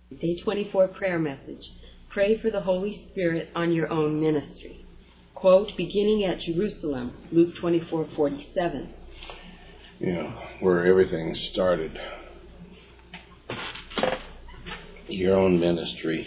Day 24 prayer message. Pray for the Holy Spirit on your own ministry. Quote, beginning at Jerusalem, Luke 24:47. Where everything started. Your own ministry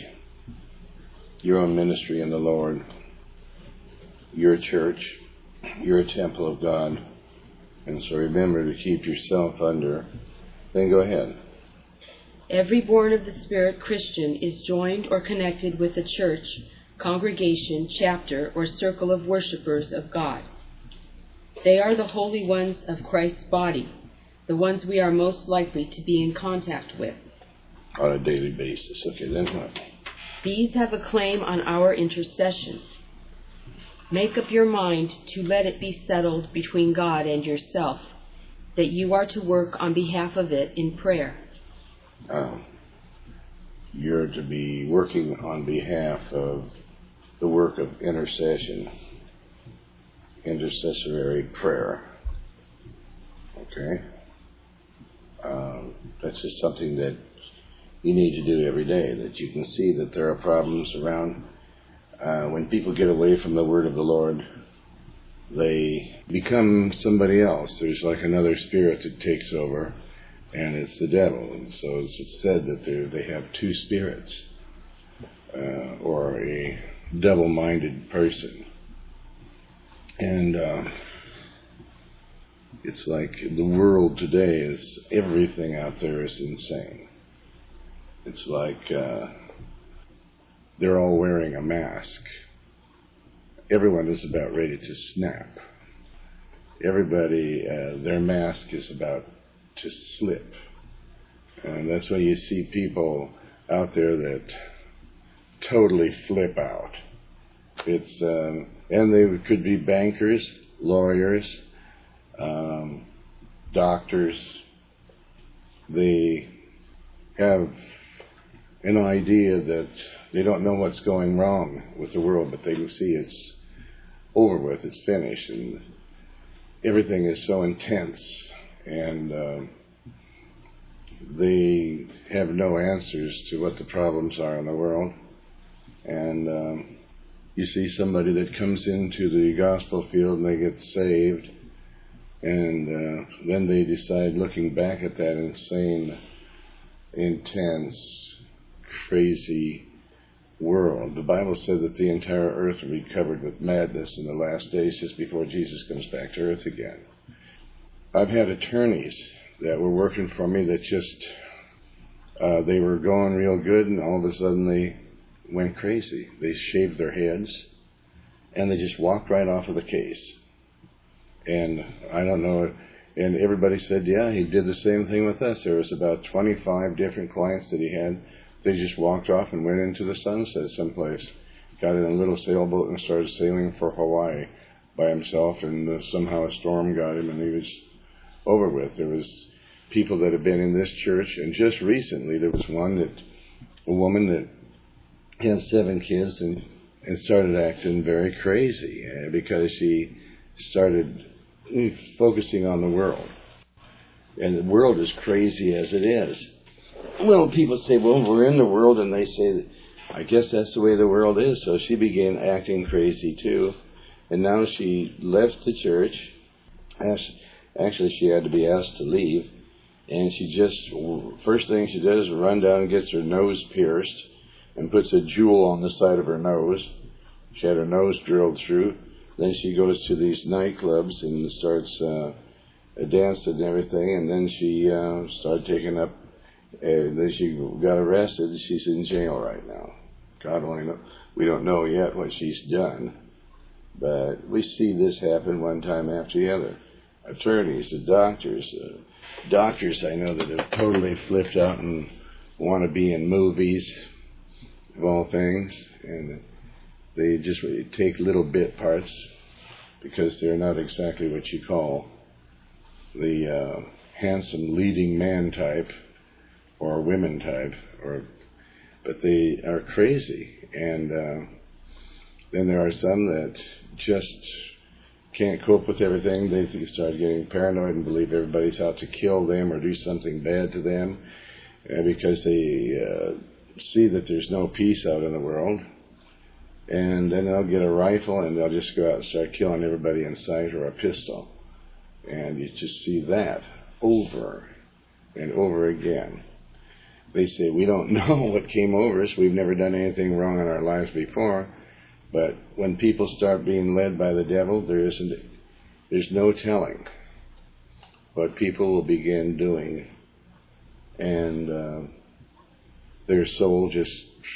in the Lord. Your church. You're a temple of God. And so remember to keep yourself under. Then go ahead. Every born of the Spirit Christian is joined or connected with a church, congregation, chapter, or circle of worshipers of God. They are the holy ones of Christ's body, the ones we are most likely to be in contact with. On a daily basis. Okay, then what? These have a claim on our intercession. Make up your mind to let it be settled between God and yourself, that you are to work on behalf of it in prayer. You're to be working on behalf of the work of intercession, intercessory prayer. Okay? That's just something that you need to do every day, that you can see that there are problems around. When people get away from the word of the Lord, they become somebody else. There's like another spirit that takes over, and it's the devil. And so it's said that they have two spirits, or a double-minded person. And it's like the world today is, everything out there is insane. It's like they're all wearing a mask. Everyone is about ready to snap. Everybody, their mask is about to slip. And that's why you see people out there that totally flip out. It's and they could be bankers, lawyers, doctors. They have an idea that they don't know what's going wrong with the world, but they can see it's over with, it's finished, and everything is so intense, and they have no answers to what the problems are in the world. And you see somebody that comes into the gospel field and they get saved, and then they decide, looking back at that insane, intense, crazy world. The Bible said that the entire earth will be covered with madness in the last days, just before Jesus comes back to earth again. I've had attorneys that were working for me that just, they were going real good, and all of a sudden they went crazy. They shaved their heads, and they just walked right off of the case. And I don't know, and everybody said, yeah, he did the same thing with us. There was about 25 different clients that he had. They just walked off and went into the sunset someplace, got in a little sailboat and started sailing for Hawaii by himself, and somehow a storm got him and he was over with. There was people that have been in this church, and just recently there was a woman that had 7 kids and started acting very crazy because she started focusing on the world. And the world is crazy as it is. Well, people say, well, we're in the world, and they say, that, I guess that's the way the world is. So she began acting crazy too, and now she left the church. Actually, she had to be asked to leave, and she just, first thing she does is run down and gets her nose pierced and puts a jewel on the side of her nose. She had her nose drilled through. Then she goes to these nightclubs and starts dancing and everything, and then she started taking up. Then she got arrested. She's in jail right now. God only knows. We don't know yet what she's done, but we see this happen one time after the other. Attorneys, doctors I know that have totally flipped out and want to be in movies of all things, and they just take little bit parts because they're not exactly what you call the handsome leading man type or women type, but they are crazy. And then there are some that just can't cope with everything. They start getting paranoid and believe everybody's out to kill them or do something bad to them because they see that there's no peace out in the world, and then they'll get a rifle and they'll just go out and start killing everybody in sight, or a pistol. And you just see that over and over again. They say, we don't know what came over us. We've never done anything wrong in our lives before. But when people start being led by the devil, there's no telling what people will begin doing. And their soul just,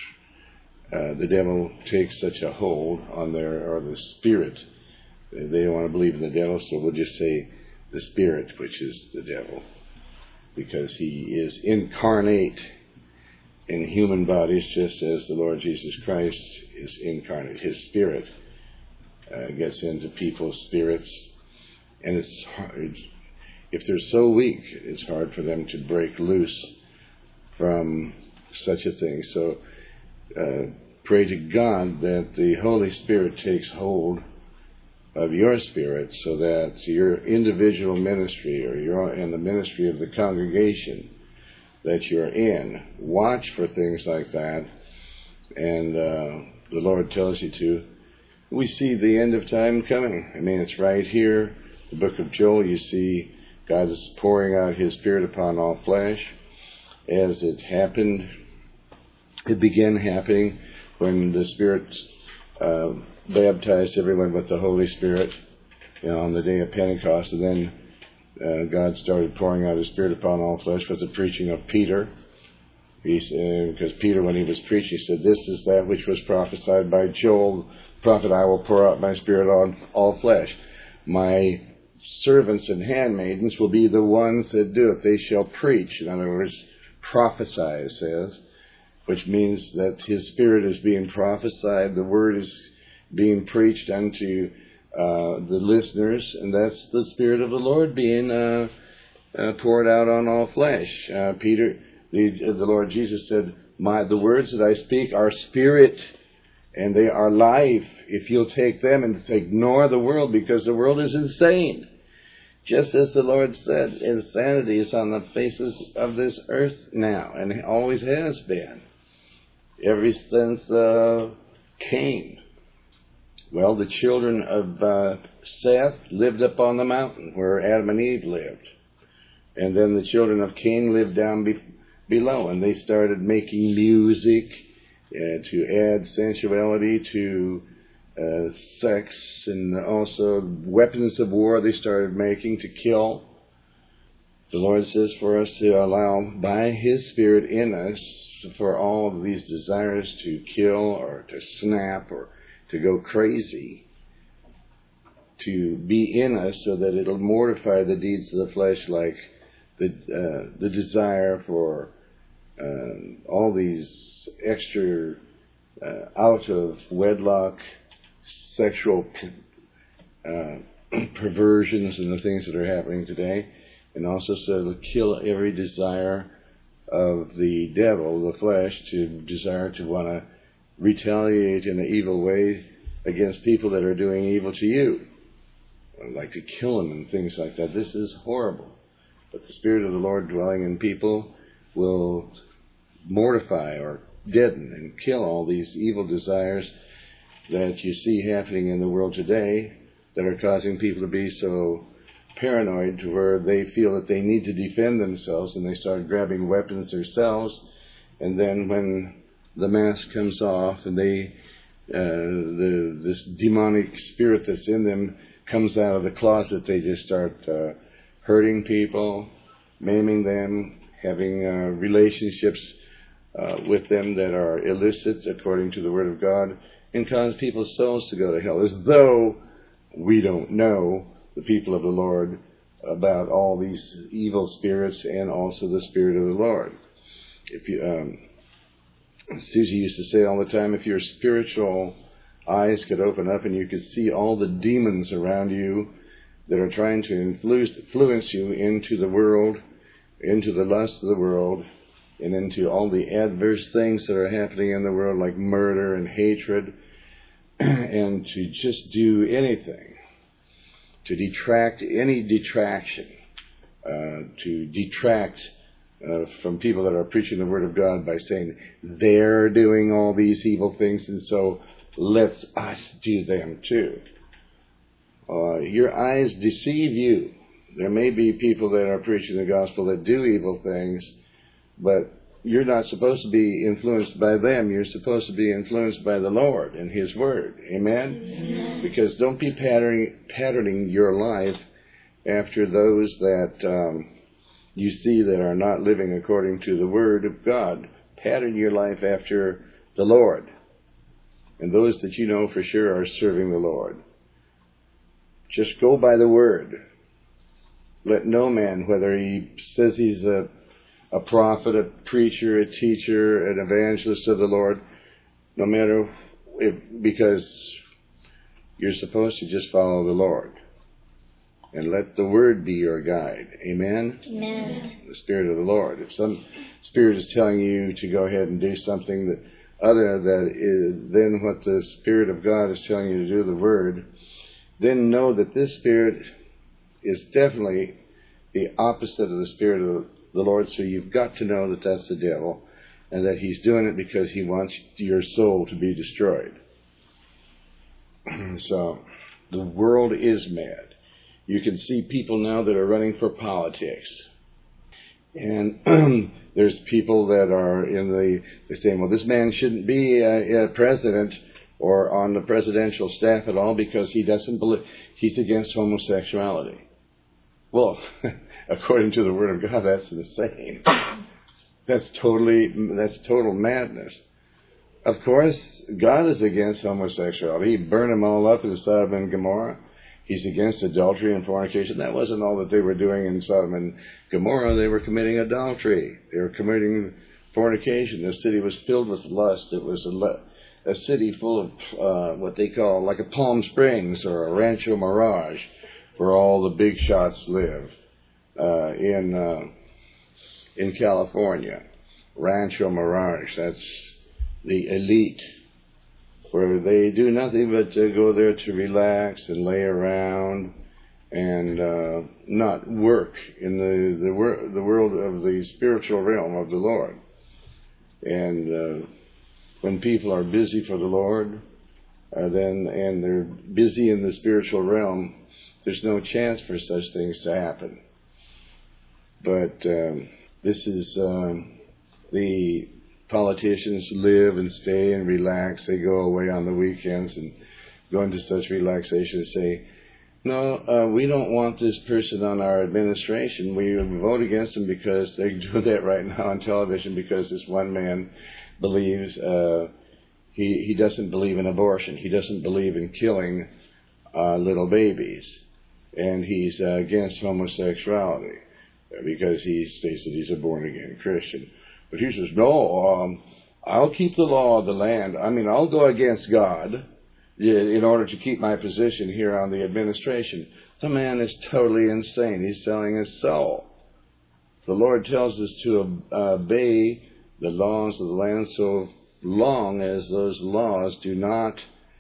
the devil takes such a hold on or the spirit. They don't want to believe in the devil, so we'll just say the spirit, which is the devil, because he is incarnate in human bodies, just as the Lord Jesus Christ is incarnate. His spirit gets into people's spirits, and it's hard. If they're so weak, it's hard for them to break loose from such a thing. So pray to God that the Holy Spirit takes hold of your spirit, so that your individual ministry, or and the ministry of the congregation that you're in, watch for things like that. And the Lord tells you to. We see the end of time coming. I mean, it's right here. The book of Joel, you see God is pouring out His Spirit upon all flesh. As it happened, it began happening when the Spirit baptized everyone with the Holy Spirit, on the day of Pentecost, and then God started pouring out His Spirit upon all flesh with the preaching of Peter. Because Peter, when he was preaching, said, "This is that which was prophesied by Joel, prophet, I will pour out my Spirit on all flesh. My servants and handmaidens will be the ones that do it. They shall preach." In other words, prophesy, it says, which means that His Spirit is being prophesied. The Word is being preached unto the listeners, and that's the Spirit of the Lord being poured out on all flesh. The Lord Jesus said, the words that I speak are spirit, and they are life. If you'll take them and ignore the world, because the world is insane. Just as the Lord said, insanity is on the faces of this earth now, and it always has been, ever since Cain. Well, the children of Seth lived up on the mountain where Adam and Eve lived. And then the children of Cain lived down below, and they started making music to add sensuality to sex, and also weapons of war they started making to kill. The Lord says for us to allow by His Spirit in us for all of these desires to kill or to snap or to go crazy, to be in us, so that it'll mortify the deeds of the flesh, like the desire for all these extra out of wedlock sexual perversions and the things that are happening today, and also so to kill every desire of the devil, the flesh, to desire to want to retaliate in an evil way against people that are doing evil to you, like to kill them and things like that. This is horrible. But the Spirit of the Lord dwelling in people will mortify or deaden and kill all these evil desires that you see happening in the world today, that are causing people to be so paranoid to where they feel that they need to defend themselves, and they start grabbing weapons themselves. And then when the mask comes off and this demonic spirit that's in them comes out of the closet, they just start hurting people, maiming them, having relationships with them that are illicit according to the Word of God, and cause people's souls to go to hell, as though we don't know, the people of the Lord, about all these evil spirits and also the Spirit of the Lord. If you, Susie used to say all the time, if your spiritual eyes could open up and you could see all the demons around you that are trying to influence you into the world, into the lust of the world, and into all the adverse things that are happening in the world, like murder and hatred, and to just do anything to detract any detraction, to detract from people that are preaching the Word of God by saying they're doing all these evil things, and so let's us do them too. Your eyes deceive you. There may be people that are preaching the gospel that do evil things, but you're not supposed to be influenced by them. You're supposed to be influenced by the Lord and His Word. Amen? Amen. Because don't be patterning your life after those that you see that are not living according to the Word of God. Pattern your life after the Lord and those that you know for sure are serving the Lord. Just go by the Word. Let no man, whether he says he's a prophet, a preacher, a teacher, an evangelist of the Lord, no matter because you're supposed to just follow the Lord. And let the Word be your guide. Amen? Amen. The Spirit of the Lord. If some Spirit is telling you to go ahead and do something that other than what the Spirit of God is telling you to do, the Word, then know that this Spirit is definitely the opposite of the Spirit of the Lord. So you've got to know that that's the devil and that he's doing it because he wants your soul to be destroyed. So the world is mad. You can see people now that are running for politics. And there's people that are they're saying, well, this man shouldn't be a president or on the presidential staff at all because he doesn't believe, he's against homosexuality. Well, according to the Word of God, that's insane. That's total madness. Of course, God is against homosexuality. He burned them all up in Sodom and Gomorrah. He's against adultery and fornication. That wasn't all that they were doing in Sodom and Gomorrah. They were committing adultery. They were committing fornication. The city was filled with lust. It was a city full of what they call like a Palm Springs or a Rancho Mirage, where all the big shots live in California. Rancho Mirage, that's the elite, where they do nothing but go there to relax and lay around and not work in the world of the spiritual realm of the Lord. And when people are busy for the Lord, and they're busy in the spiritual realm, there's no chance for such things to happen. But this is the politicians live and stay and relax. They go away on the weekends and go into such relaxation and say, no, we don't want this person on our administration. We vote against them because they do that right now on television because this one man believes he doesn't believe in abortion. He doesn't believe in killing little babies. And he's against homosexuality because he states that he's a born-again Christian. But he says, no, I'll keep the law of the land. I mean, I'll go against God in order to keep my position here on the administration. The man is totally insane. He's selling his soul. The Lord tells us to obey the laws of the land so long as those laws do not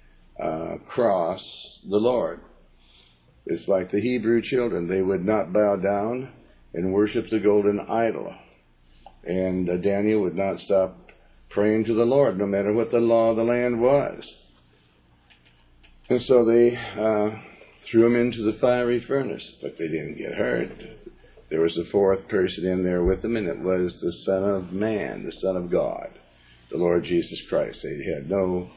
cross the Lord. It's like the Hebrew children. They would not bow down and worship the golden idol. And Daniel would not stop praying to the Lord, no matter what the law of the land was. And so they threw him into the fiery furnace, but they didn't get hurt. There was a fourth person in there with them, and it was the Son of Man, the Son of God, the Lord Jesus Christ. They had no...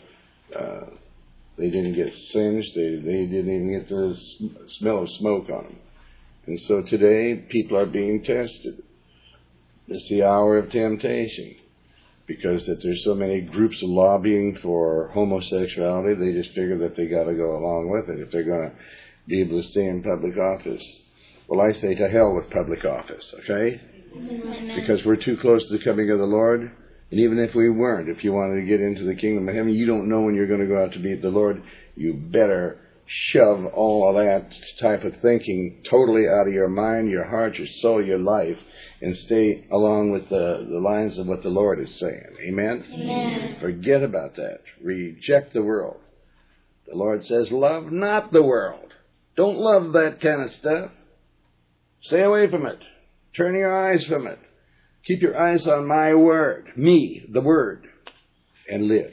They didn't get singed. They didn't even get the smell of smoke on them. And so today, people are being tested. It's the hour of temptation. Because that there's so many groups lobbying for homosexuality, they just figure that they got to go along with it if they're going to be able to stay in public office. Well, I say to hell with public office, okay? Because we're too close to the coming of the Lord. And even if we weren't, if you wanted to get into the kingdom of heaven, you don't know when you're going to go out to meet the Lord. You better shove all of that type of thinking totally out of your mind, your heart, your soul, your life, and stay along with the lines of what the Lord is saying. Amen? Amen. Forget about that. Reject the world. The Lord says, love not the world. Don't love that kind of stuff. Stay away from it. Turn your eyes from it. Keep your eyes on my word, me, the word, and live.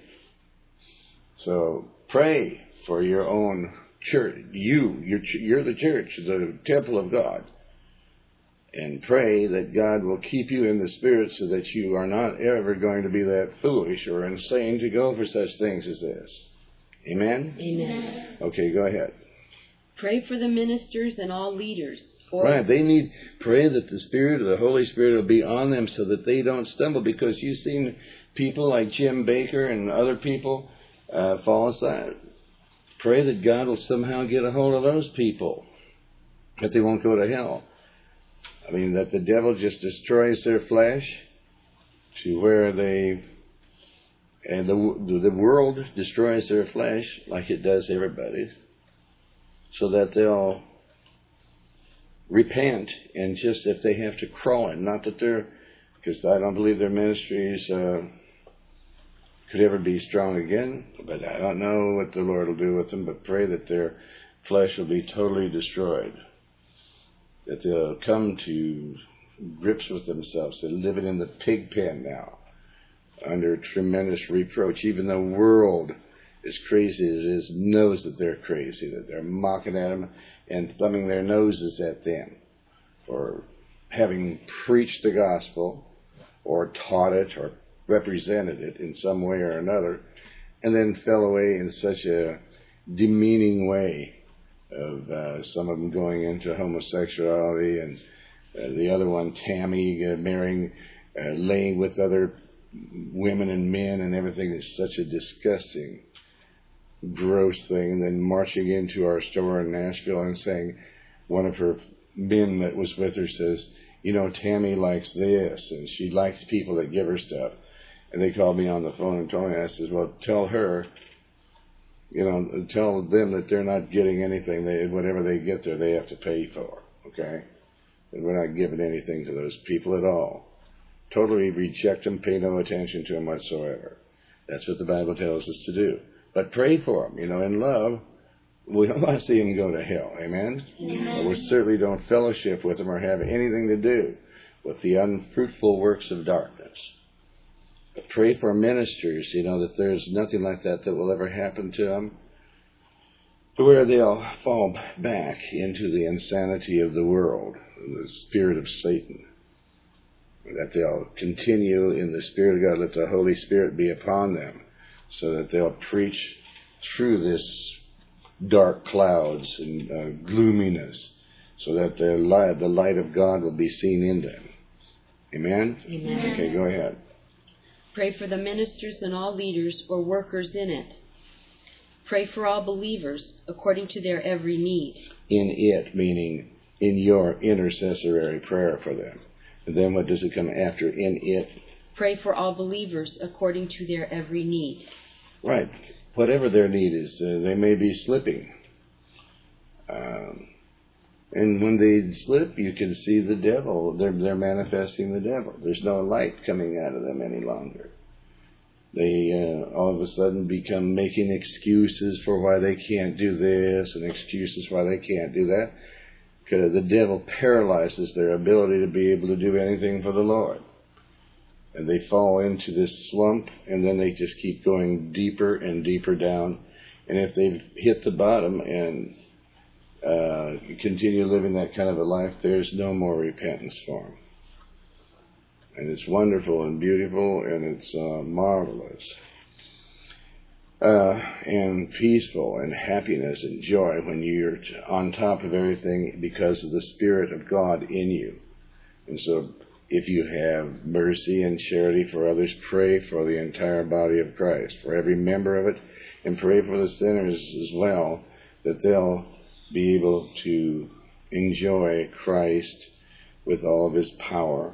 So pray for your own church. You're the church, the temple of God. And pray that God will keep you in the Spirit so that you are not ever going to be that foolish or insane to go for such things as this. Amen? Amen. Okay, go ahead. Pray for the ministers and all leaders. Right, pray that the Spirit of the Holy Spirit will be on them so that they don't stumble, because you've seen people like Jim Baker and other people fall aside. Pray that God will somehow get a hold of those people, that they won't go to hell. I mean, that the devil just destroys their flesh to where and the world destroys their flesh like it does everybody, so that they'll repent, and just if they have to crawl in, not that because I don't believe their ministries could ever be strong again, but I don't know what the Lord will do with them, but pray that their flesh will be totally destroyed, that they'll come to grips with themselves. They're living in the pig pen now, under tremendous reproach. Even the world, as crazy as it is, knows that they're crazy, that they're mocking at them and thumbing their noses at them for having preached the gospel or taught it or represented it in some way or another, and then fell away in such a demeaning way of some of them going into homosexuality, and the other one, Tammy, laying with other women and men and everything. Is such a disgusting, gross thing. And then marching into our store in Nashville and saying, one of her men that was with her says, Tammy likes this, and she likes people that give her stuff. And they called me on the phone and told me, I said, well, tell her, tell them that they're not getting anything. Whatever they get there, they have to pay for, okay? And we're not giving anything to those people at all. Totally reject them, pay no attention to them whatsoever. That's what the Bible tells us to do. But pray for them, in love. We don't want to see them go to hell, amen? Amen. We certainly don't fellowship with them or have anything to do with the unfruitful works of darkness. But pray for ministers, that there's nothing like that will ever happen to them, to where they'll fall back into the insanity of the world, the spirit of Satan. That they'll continue in the Spirit of God, let the Holy Spirit be upon them, so that they'll preach through this dark clouds and gloominess, so that the light of God will be seen in them. Amen? Amen. Okay, go ahead. Pray for the ministers and all leaders or workers in it. Pray for all believers according to their every need. In it, meaning in your intercessory prayer for them. And then what does it come after in it? Pray for all believers according to their every need. Right. Whatever their need is, they may be slipping. And when they slip, you can see the devil. They're manifesting the devil. There's no light coming out of them any longer. They all of a sudden become making excuses for why they can't do this and excuses why they can't do that. Because the devil paralyzes their ability to be able to do anything for the Lord. And they fall into this slump, and then they just keep going deeper and deeper down. And if they've hit the bottom and continue living that kind of a life, there's no more repentance for them. And it's wonderful and beautiful, and it's marvelous. And peaceful and happiness and joy when you're on top of everything because of the Spirit of God in you. And so if you have mercy and charity for others, pray for the entire body of Christ, for every member of it, and pray for the sinners as well, that they'll be able to enjoy Christ with all of His power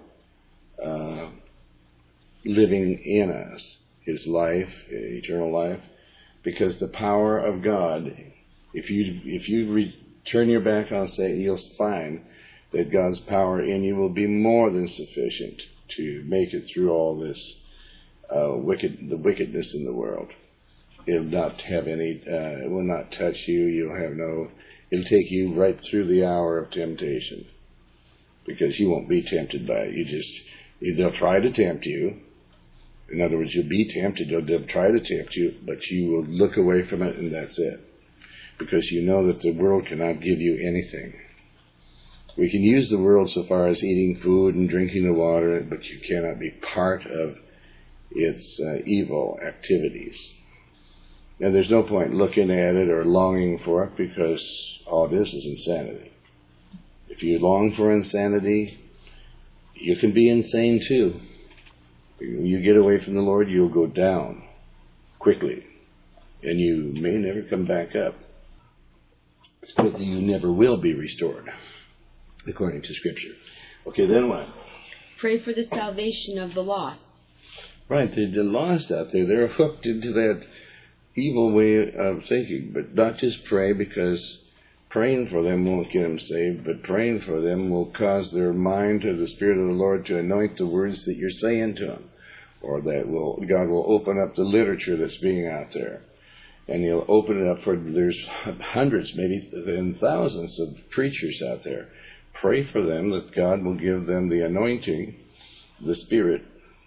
living in us, His life, eternal life. Because the power of God, if you turn your back on Satan, you'll find that God's power in you will be more than sufficient to make it through all this the wickedness in the world. It'll not have any. It will not touch you. It'll take you right through the hour of temptation, because you won't be tempted by it. They'll try to tempt you. In other words, you'll be tempted. They'll try to tempt you, but you will look away from it, and that's it. Because you know that the world cannot give you anything. We can use the world so far as eating food and drinking the water, but you cannot be part of its evil activities. And there's no point looking at it or longing for it, because all it is insanity. If you long for insanity, you can be insane too. When you get away from the Lord, you'll go down quickly, and you may never come back up. It's good that you never will be restored, according to Scripture. Okay, then what? Pray for the salvation of the lost. Right, they're lost out there. They're hooked into that evil way of thinking. But not just pray, because praying for them won't get them saved, but praying for them will cause their mind to the Spirit of the Lord to anoint the words that you're saying to them. Or that God will open up the literature that's being out there. And He'll open it up there's hundreds, maybe and thousands of preachers out there. Pray for them that God will give them the anointing, the Spirit,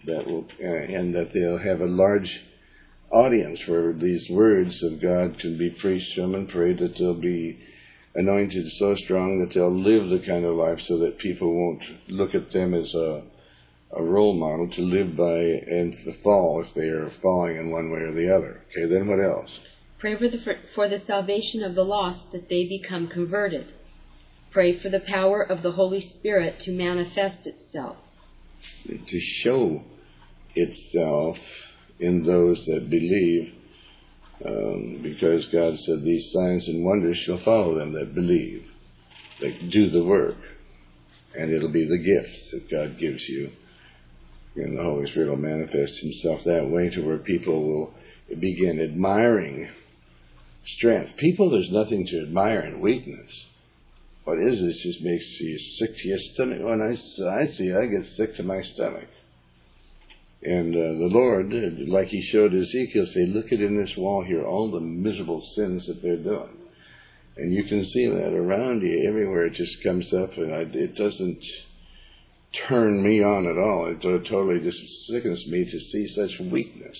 and that they'll have a large audience where these words of God can be preached to them, and pray that they'll be anointed so strong that they'll live the kind of life so that people won't look at them as a role model to live by and to fall if they are falling in one way or the other. Okay, then what else? Pray for the salvation of the lost, that they become converted. Pray for the power of the Holy Spirit to manifest itself. To show itself in those that believe, because God said these signs and wonders shall follow them that believe, that do the work, and it'll be the gifts that God gives you. And the Holy Spirit will manifest Himself that way to where people will begin admiring strength. People, there's nothing to admire in weakness. What is it? It just makes you sick to your stomach. When I see it, I get sick to my stomach. And the Lord, like He showed Ezekiel, say, look at in this wall here all the miserable sins that they're doing. And you can see that around you everywhere. It just comes up, and it doesn't turn me on at all. It totally just sickens me to see such weakness.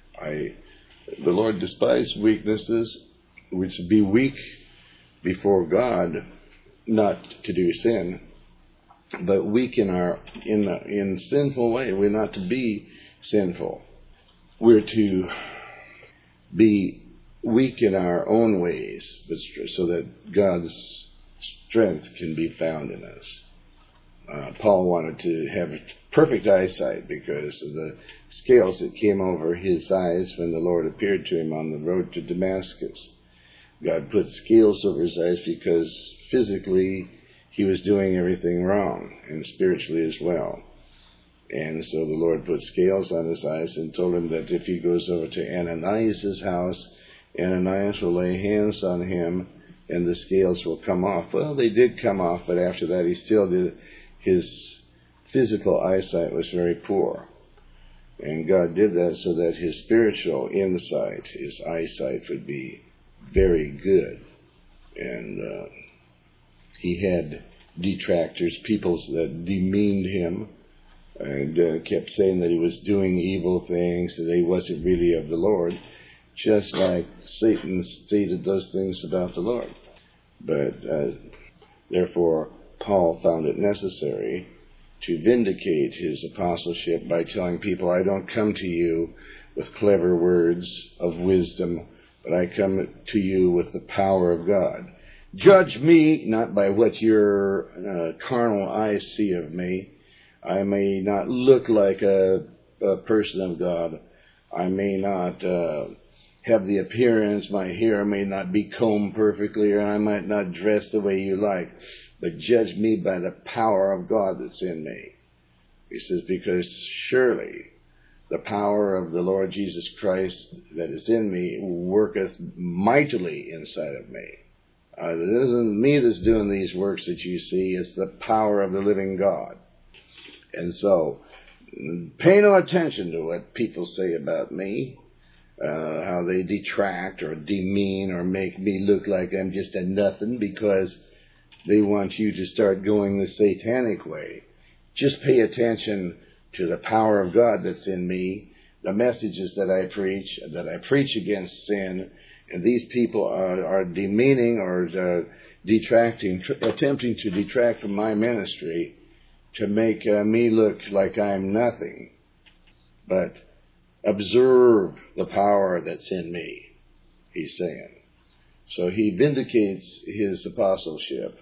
The Lord despised weaknesses, which be weak before God, not to do sin, but weak in sinful way. We're not to be sinful. We're to be weak in our own ways, so that God's strength can be found in us. Paul wanted to have perfect eyesight because of the scales that came over his eyes when the Lord appeared to him on the road to Damascus. God put scales over his eyes because physically he was doing everything wrong, and spiritually as well. And so the Lord put scales on his eyes and told him that if he goes over to Ananias' house, Ananias will lay hands on him and the scales will come off. Well, they did come off, but after that he still did. His physical eyesight was very poor. And God did that so that his spiritual insight, his eyesight, would be very good. And he had detractors, people that demeaned him and kept saying that he was doing evil things, that he wasn't really of the Lord, just like Satan stated those things about the Lord. But therefore, Paul found it necessary to vindicate his apostleship by telling people, I don't come to you with clever words of wisdom, but I come to you with the power of God. Judge me not by what your carnal eyes see of me. I may not look like a person of God. I may not have the appearance, my hair may not be combed perfectly, or I might not dress the way you like. But judge me by the power of God that's in me. He says, because surely the power of the Lord Jesus Christ that is in me worketh mightily inside of me. It isn't me that's doing these works that you see. It's the power of the living God. And so, pay no attention to what people say about me, how they detract or demean or make me look like I'm just a nothing because they want you to start going the satanic way. Just pay attention to the power of God that's in me, the messages that I preach against sin, and these people are demeaning or detracting, attempting to detract from my ministry to make me look like I'm nothing. But observe the power that's in me, he's saying. So he vindicates his apostleship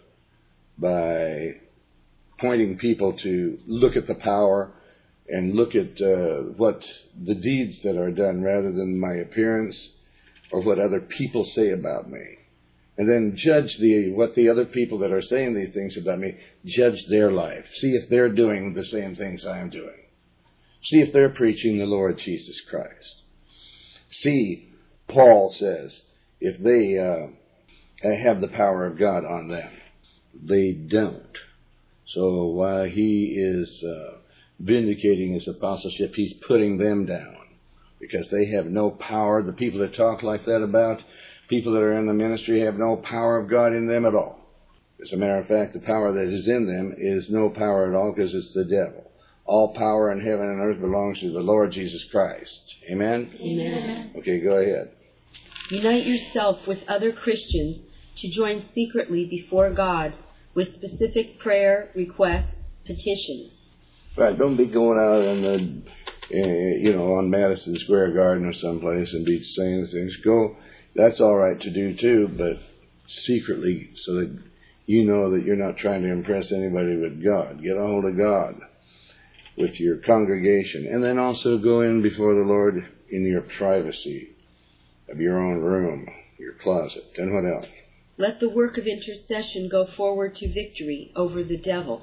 by pointing people to look at the power and look at what the deeds that are done rather than my appearance or what other people say about me. And then judge what the other people that are saying these things about me, judge their life. See if they're doing the same things I'm doing. See if they're preaching the Lord Jesus Christ. See, Paul says, if they have the power of God on them. They don't. So while he is vindicating his apostleship, he's putting them down because they have no power. The people that talk like that about people that are in the ministry have no power of God in them at all. As a matter of fact, the power that is in them is no power at all because it's the devil. All power in heaven and earth belongs to the Lord Jesus Christ. Amen? Amen. Okay, go ahead. Unite yourself with other Christians to join secretly before God with specific prayer, requests, petitions. Right, don't be going out in the, on Madison Square Garden or someplace and be saying things. That's all right to do too, but secretly so that you know that you're not trying to impress anybody with God. Get a hold of God with your congregation. And then also go in before the Lord in your privacy of your own room, your closet. And what else? Let the work of intercession go forward to victory over the devil.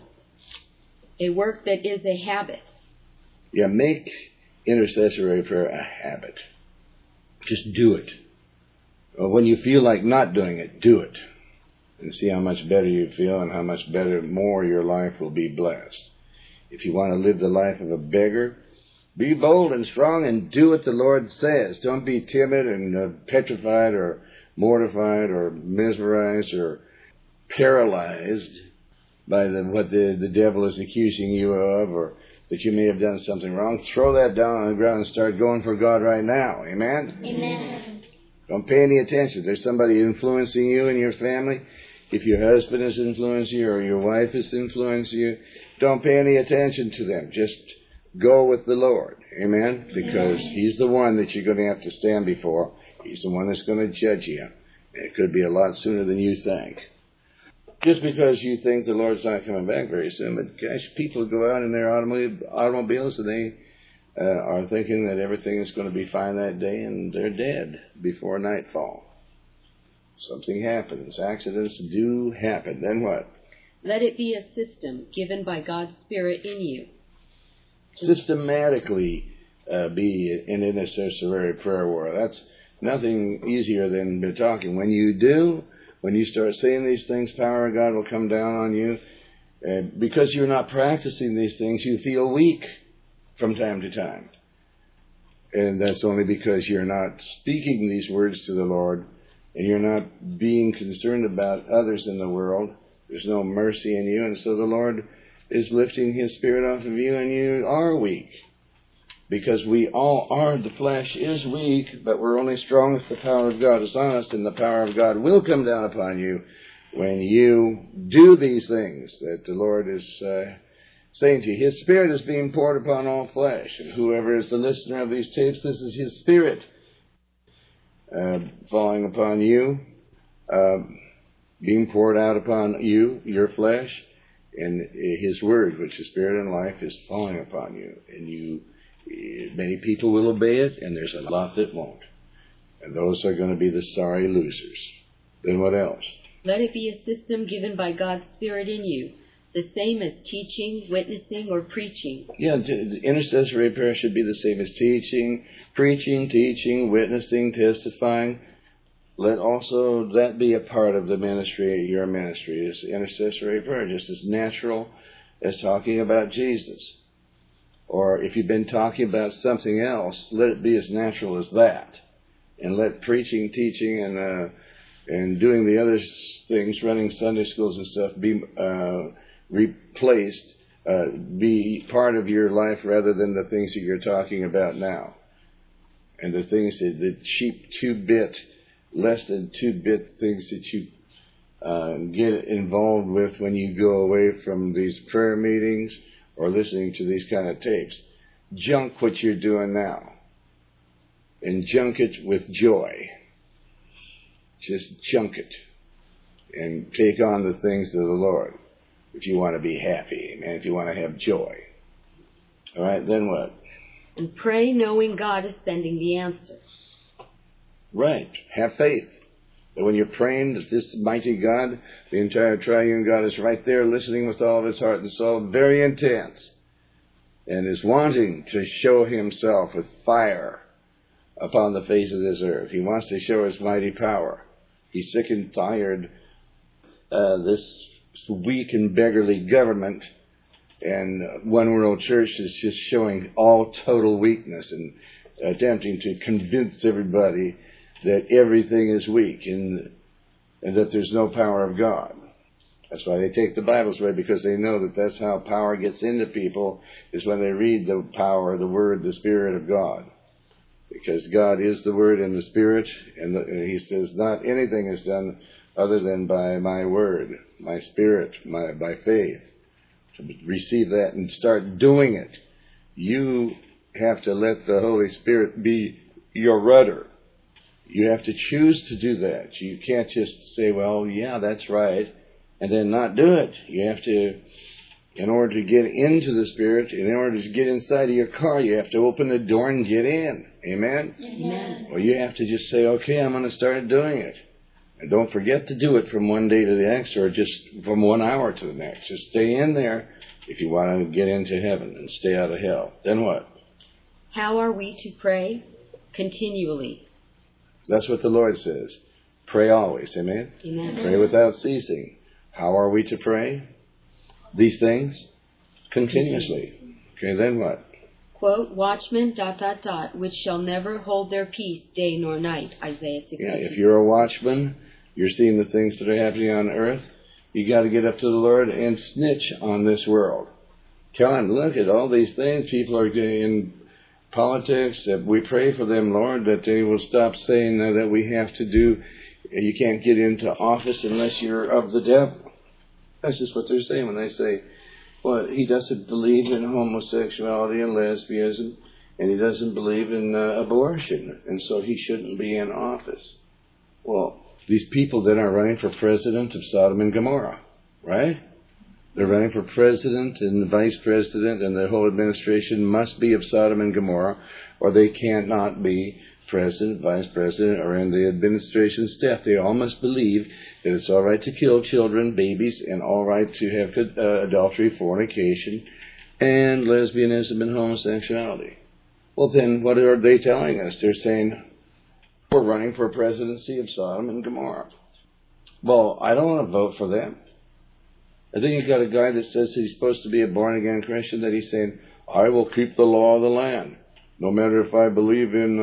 A work that is a habit. Yeah, make intercessory prayer a habit. Just do it. When you feel like not doing it, do it. And see how much better you feel and how much more your life will be blessed. If you want to live the life of a beggar, be bold and strong and do what the Lord says. Don't be timid and petrified or mortified or mesmerized or paralyzed by what the devil is accusing you of, or that you may have done something wrong. Throw that down on the ground and start going for God right now. Amen? Amen. Don't pay any attention. There's somebody influencing you and your family. If your husband is influencing you or your wife is influencing you, don't pay any attention to them. Just go with the Lord. Amen? Because He's the one that you're going to have to stand before. He's the one that's going to judge you. And it could be a lot sooner than you think. Just because you think the Lord's not coming back very soon, but gosh, people go out in their automobiles and they are thinking that everything is going to be fine that day, and they're dead before nightfall. Something happens. Accidents do happen. Then what? Let it be a system given by God's Spirit in you. Systematically be an intercessory prayer warrior. That's nothing easier than talking. When you do, when you start saying these things, power of God will come down on you. Because you're not practicing these things, you feel weak from time to time. And that's only because you're not speaking these words to the Lord, and you're not being concerned about others in the world. There's no mercy in you, and so the Lord is lifting His Spirit off of you, and you are weak. Because we all are. The flesh is weak, but we're only strong if the power of God is on us, and the power of God will come down upon you when you do these things that the Lord is saying to you. His Spirit is being poured upon all flesh, and whoever is the listener of these tapes, this is His Spirit falling upon you, being poured out upon you, your flesh, and His Word, which is Spirit and life, is falling upon you. And many people will obey it, and there's a lot that won't. And those are going to be the sorry losers. Then what else? Let it be a system given by God's Spirit in you, the same as teaching, witnessing, or preaching. Yeah, intercessory prayer should be the same as teaching, preaching, teaching, witnessing, testifying. Let also that be a part of the ministry, your ministry, is intercessory prayer, just as natural as talking about Jesus. Or if you've been talking about something else, let it be as natural as that. And let preaching, teaching, and doing the other things, running Sunday schools and stuff, be replaced be part of your life rather than the things that you're talking about now. And the things that the cheap 2-bit, less than 2-bit things that you get involved with when you go away from these prayer meetings or listening to these kind of tapes. Junk what you're doing now. And junk it with joy. Just junk it. And take on the things of the Lord. If you want to be happy, and if you want to have joy. All right, then what? And pray knowing God is sending the answer. Right. Have faith. That when you're praying that this mighty God, the entire triune God, is right there listening with all of his heart and soul, very intense, and is wanting to show himself with fire upon the face of this earth. He wants to show his mighty power. He's sick and tired this weak and beggarly government and One World Church is just showing all total weakness and attempting to convince everybody that everything is weak and that there's no power of God. That's why they take the Bibles away, because they know that that's how power gets into people, is when they read the power, the Word, the Spirit of God. Because God is the Word and the Spirit, and he says not anything is done other than by my Word, my Spirit, by faith. To receive that and start doing it. You have to let the Holy Spirit be your rudder. You have to choose to do that. You can't just say, well, yeah, that's right, and then not do it. You have to, in order to get into the Spirit, in order to get inside of your car, you have to open the door and get in. Amen? Amen. Well, you have to just say, okay, I'm going to start doing it. And don't forget to do it from one day to the next, or just from 1 hour to the next. Just stay in there if you want to get into heaven and stay out of hell. Then what? How are we to pray? Continually. That's what the Lord says. Pray always. Amen? Amen. Pray without ceasing. How are we to pray? These things? Continuously. Okay, then what? Quote, watchmen, ... which shall never hold their peace day nor night. Isaiah 62. Yeah, if you're a watchman, you're seeing the things that are happening on earth, you got to get up to the Lord and snitch on this world. Tell him, look at all these things. People are in politics. That we pray for them, Lord, that they will stop saying that we have to do. You can't get into office unless you're of the devil. That's just what they're saying when they say, well, he doesn't believe in homosexuality and lesbianism, and he doesn't believe in abortion, and so he shouldn't be in office. Well, these people then are running for president of Sodom and Gomorrah, right? They're running for president and vice president, and the whole administration must be of Sodom and Gomorrah, or they cannot be president, vice president, or in the administration staff. They all must believe that it's all right to kill children, babies, and all right to have adultery, fornication, and lesbianism and homosexuality. Well, then what are they telling us? They're saying, we're running for presidency of Sodom and Gomorrah. Well, I don't want to vote for them. I think you've got a guy that says that he's supposed to be a born-again Christian, that he's saying, I will keep the law of the land. No matter if I believe in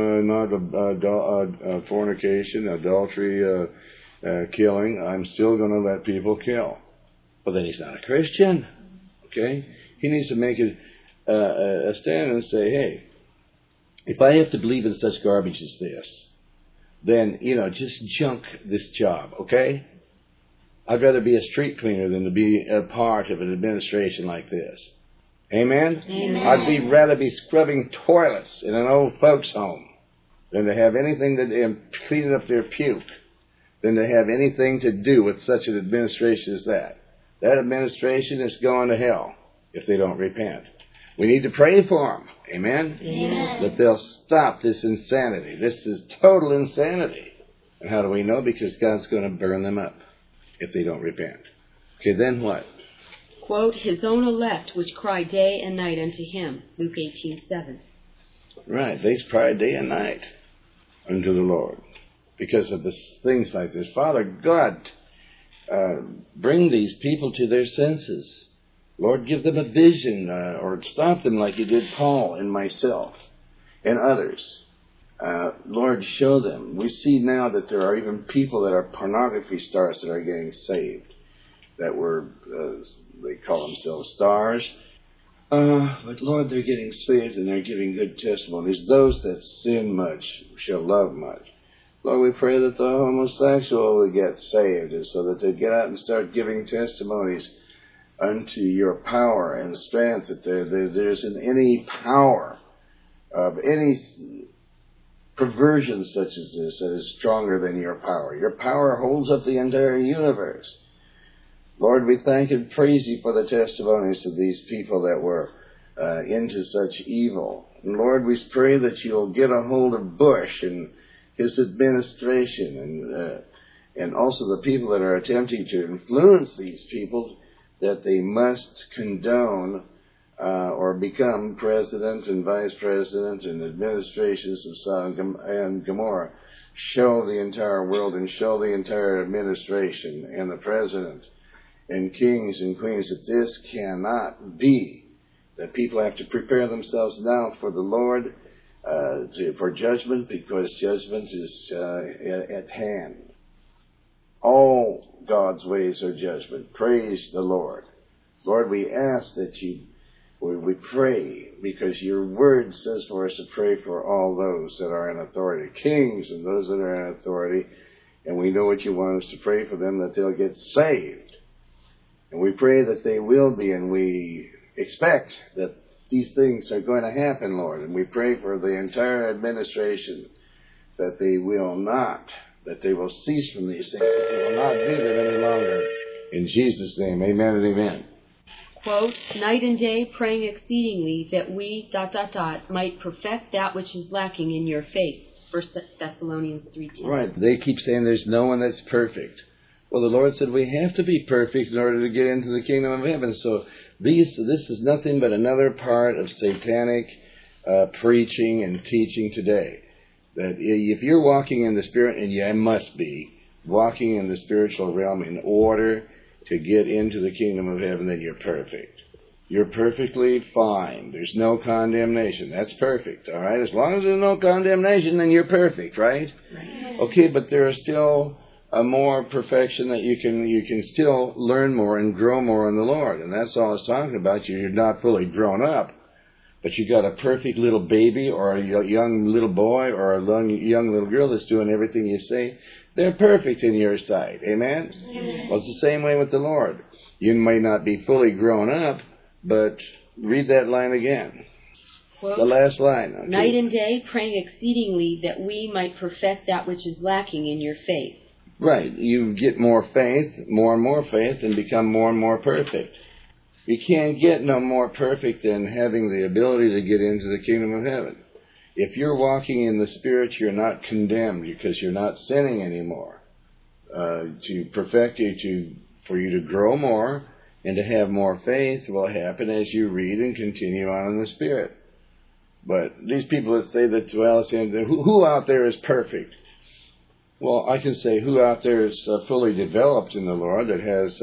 fornication, adultery, killing, I'm still going to let people kill. Well, then he's not a Christian. Okay? He needs to make a stand and say, hey, if I have to believe in such garbage as this, then, just junk this job, okay? I'd rather be a street cleaner than to be a part of an administration like this. Amen? Amen. I'd rather be scrubbing toilets in an old folks' home than to have anything cleaning up their puke, than to have anything to do with such an administration as that. That administration is going to hell if they don't repent. We need to pray for them. Amen? Amen. That they'll stop this insanity. This is total insanity. And how do we know? Because God's going to burn them up if they don't repent. Okay, then what? Quote, his own elect, which cry day and night unto him. Luke 18:7. Right, they cry day and night unto the Lord because of things like this. Father God, bring these people to their senses. Lord, give them a vision, or stop them like you did Paul and myself and others. Lord, show them. We see now that there are even people that are pornography stars that are getting saved, that were, they call themselves stars, But Lord, they're getting saved and they're giving good testimonies. Those that sin much shall love much. Lord, we pray that the homosexual will get saved, and so that they get out and start giving testimonies unto your power and strength, that there isn't any power of any perversion such as this that is stronger than your power. Your power holds up the entire universe. Lord, we thank and praise you for the testimonies of these people that were into such evil. And Lord, we pray that you'll get a hold of Bush and his administration and also the people that are attempting to influence these people, that they must condone or become president and vice president and administrations of Sodom and Gomorrah. Show the entire world and show the entire administration and the president and kings and queens that this cannot be, that people have to prepare themselves now for the Lord, for judgment, because judgment is at hand. All God's ways are judgment. Praise the Lord. Lord, we ask that we pray, because your word says for us to pray for all those that are in authority, kings and those that are in authority, and we know what you want us to pray for them, that they'll get saved. And we pray that they will be, and we expect that these things are going to happen, Lord. And we pray for the entire administration that they will not, that they will cease from these things, that they will not do them any longer. In Jesus' name, amen and amen. Quote, night and day praying exceedingly that we, ... might perfect that which is lacking in your faith. 1 Thessalonians 3:10. Right. They keep saying there's no one that's perfect. Well, the Lord said we have to be perfect in order to get into the kingdom of heaven. So this is nothing but another part of satanic preaching and teaching today. That if you're walking in the Spirit, and you must be walking in the spiritual realm in order to get into the kingdom of heaven, then you're perfect. You're perfectly fine. There's no condemnation. That's perfect, all right? As long as there's no condemnation, then you're perfect, right? Okay, but there is still a more perfection that you can still learn more and grow more in the Lord. And that's all I was talking about. You're not fully grown up, but you got a perfect little baby or a young little boy or a young little girl that's doing everything you say. They're perfect in your sight. Amen? Amen. Well, it's the same way with the Lord. You may not be fully grown up, but read that line again. Quote, the last line. Okay. Night and day praying exceedingly that we might perfect that which is lacking in your faith. Right. You get more faith, more and more faith, and become more and more perfect. You can't get no more perfect than having the ability to get into the kingdom of heaven. If you're walking in the Spirit, you're not condemned because you're not sinning anymore. To perfect you, for you to grow more and to have more faith will happen as you read and continue on in the Spirit. But these people that say that, well, who out there is perfect? Well, I can say who out there is fully developed in the Lord, that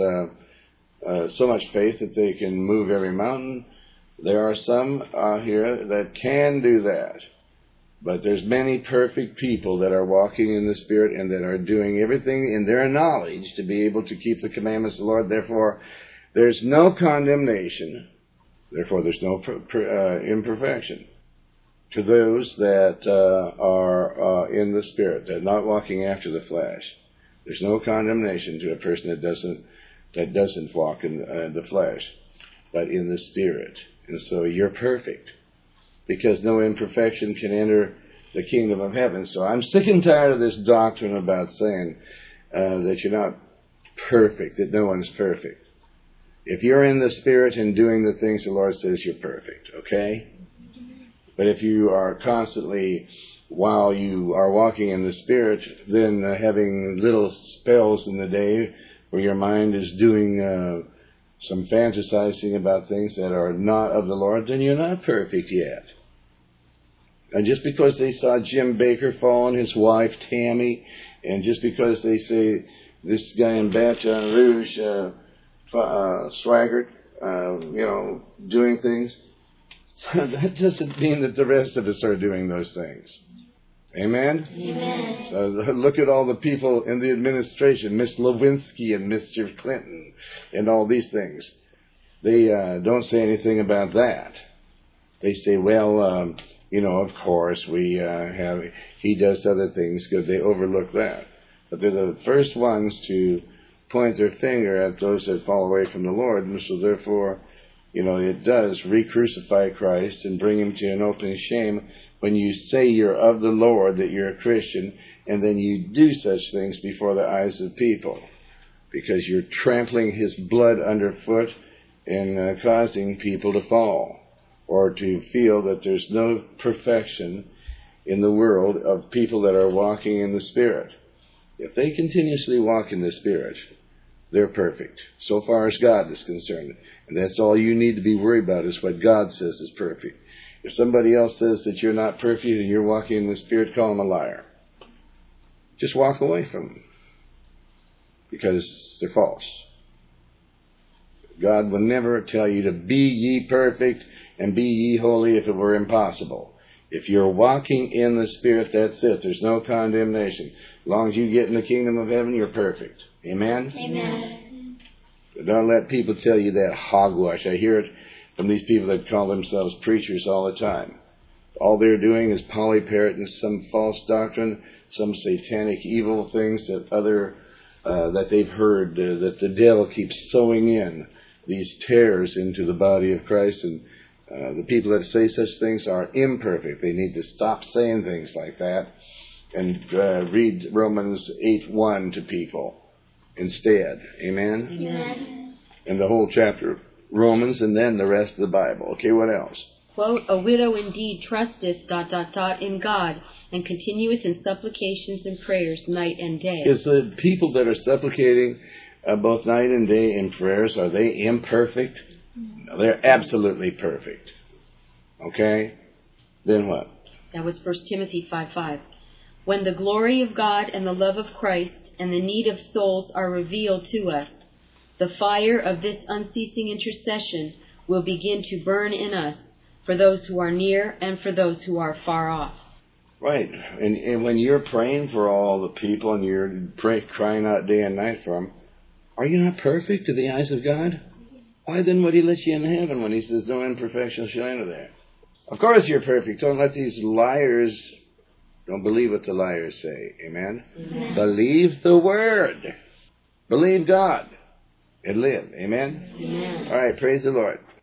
has so much faith that they can move every mountain. There are some here that can do that. But there's many perfect people that are walking in the Spirit and that are doing everything in their knowledge to be able to keep the commandments of the Lord. Therefore, there's no condemnation. Therefore, there's no imperfection to those that are in the Spirit, that are not walking after the flesh. There's no condemnation to a person that doesn't walk in the flesh, but in the Spirit. And so you're perfect, because no imperfection can enter the kingdom of heaven. So I'm sick and tired of this doctrine about saying that you're not perfect, that no one's perfect. If you're in the Spirit and doing the things the Lord says, you're perfect, okay? But if you are constantly, while you are walking in the Spirit, then having little spells in the day where your mind is doing some fantasizing about things that are not of the Lord, then you're not perfect yet. And just because they saw Jim Baker fall on his wife, Tammy, and just because they say this guy in Baton Rouge, Swaggart, doing things, that doesn't mean that the rest of us are doing those things. Amen? Amen. Look at all the people in the administration, Miss Lewinsky and Mr. Clinton, and all these things. they don't say anything about that. They say, well, of course, he does other things good. They overlook that. But they're the first ones to point their finger at those that fall away from the Lord, and so therefore, it does re-crucify Christ and bring him to an open shame when you say you're of the Lord, that you're a Christian, and then you do such things before the eyes of people, because you're trampling his blood underfoot and causing people to fall, or to feel that there's no perfection in the world of people that are walking in the Spirit. If they continuously walk in the Spirit, they're perfect, so far as God is concerned. And that's all you need to be worried about, is what God says is perfect. If somebody else says that you're not perfect and you're walking in the Spirit, call them a liar. Just walk away from them, because they're false. God will never tell you to be ye perfect and be ye holy if it were impossible. If you're walking in the Spirit, that's it. There's no condemnation. As long as you get in the kingdom of heaven, you're perfect. Amen? Amen. But don't let people tell you that hogwash. I hear it from these people that call themselves preachers all the time. All they're doing is polyparroting some false doctrine, some satanic evil things that they've heard, that the devil keeps sowing in these tares into the body of Christ. And the people that say such things are imperfect. They need to stop saying things like that and read Romans 8:1 to people instead. Amen? Amen. And the whole chapter of Romans, and then the rest of the Bible. Okay, what else? Quote, a widow indeed trusteth ... in God, and continueth in supplications and prayers night and day. Is the people that are supplicating both night and day in prayers, are they imperfect? No, they're absolutely perfect. Okay? Then what? That was 1 Timothy 5:5. When the glory of God and the love of Christ and the need of souls are revealed to us, the fire of this unceasing intercession will begin to burn in us for those who are near and for those who are far off. Right. And when you're praying for all the people and you're crying out day and night for them, are you not perfect to the eyes of God? Why then would he let you in heaven when he says no imperfection shall enter there? Of course you're perfect. Don't let these liars, don't believe what the liars say. Amen? Amen. Believe the Word. Believe God and live. Amen? Amen. All right. Praise the Lord.